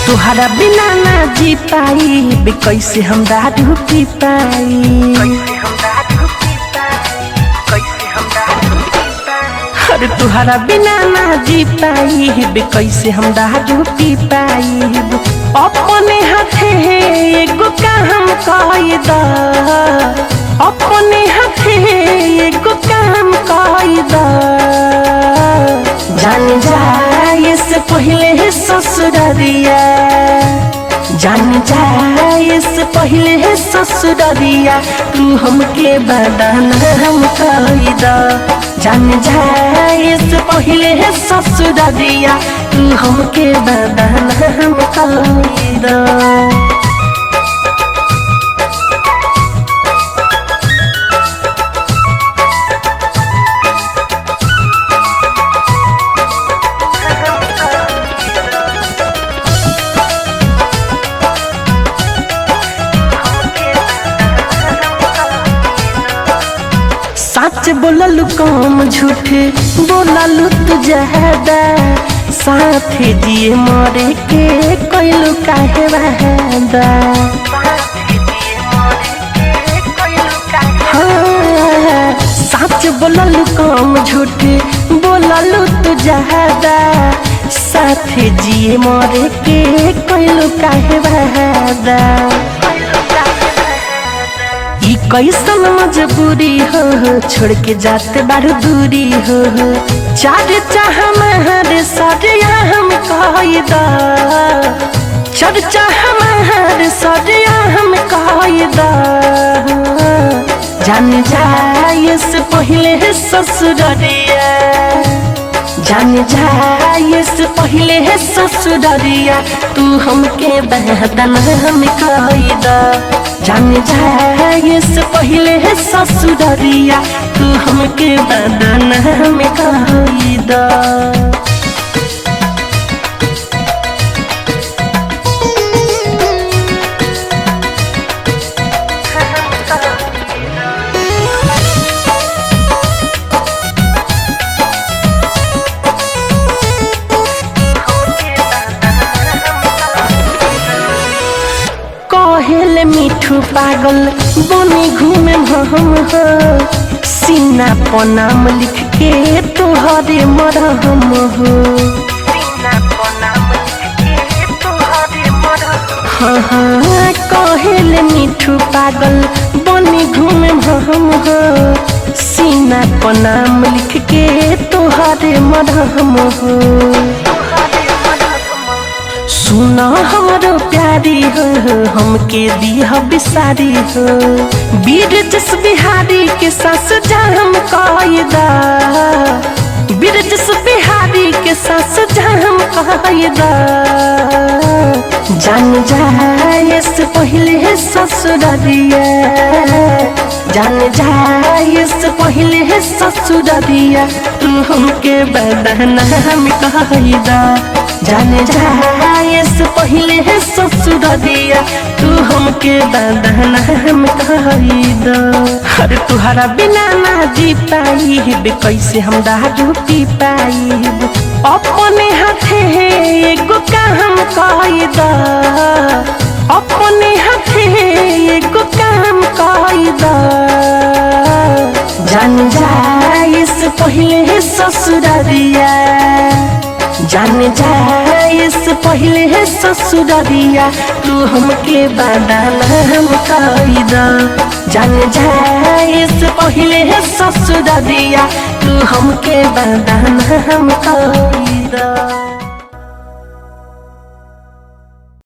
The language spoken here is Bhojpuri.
तुहरा बिना ना जी पाई बे कैसे हम दारू पी पाई। अरे तुहरा बिना ना जी पाई बे कैसे हम दारू पी पाई। अपने हाथे एगो काम कई द, अपने हाथे एगो काम कई द। जान जाए से पहले ससुररिया, जान जाए से पहले ससुररिया, तू हमके बदनाम कई द। जान जाए से पहले ससुररिया, तू हमके बदनाम कई द। सच बोललू कम झूठ बोललू तू ज्यादा, साथे जिए मरे के कैलू काहे वादा। हाँ, सच बोललू कम झूठ बोललू तू ज्यादा, साथे जिए मरे के कैलू काहे वादा। कैसन मजबूरी हो छोड़ के जाते बारू दूरी हो। चार चाह महर सरिया हम कही द, चर्चा हमार सरिया हम कही द। जान जाए से पहले ससुररिया, जान जाए से पहले ससुररिया, तू हमके बदनाम कई द। जान जाए से पहले ससुररिया, तू हमके बदनाम कई द। कहेले मिठू पागल बनी घूमे हम हो, सीना पर नाम लिख के तोहरे मरहम हो। हाँ हाँ, कहेले मिठू पागल बनी घूमे हम हो, सीना पर नाम लिख के तोहरे मरहम हो। सुना हमारो प्यारी हो, हमके दिया बिसारी हो। वीर जस बिहारी के सास जाम कई द, वीर जस बिहारी के सास जाम कई द। जान जाए से पहले ससुररिया, जान जाए से पहले ससुररिया, तू हमके बदनाम कई द। जान जाए से पहले ससुररिया, तू हमके बदनाम कई द। अरे तुहरा बिना ना जी पाई बे कैसे हम दारू पी पाई। अपने हाथे एगो काम कई द, अपने हाथे एगो काम कई द। जान जाए से पहले ससुररिया, जान जाए से पहले ससुररिया, तू हमके बदनाम कई द। जान जाए से पहले ससुररिया, तू हमके बदनाम कई द।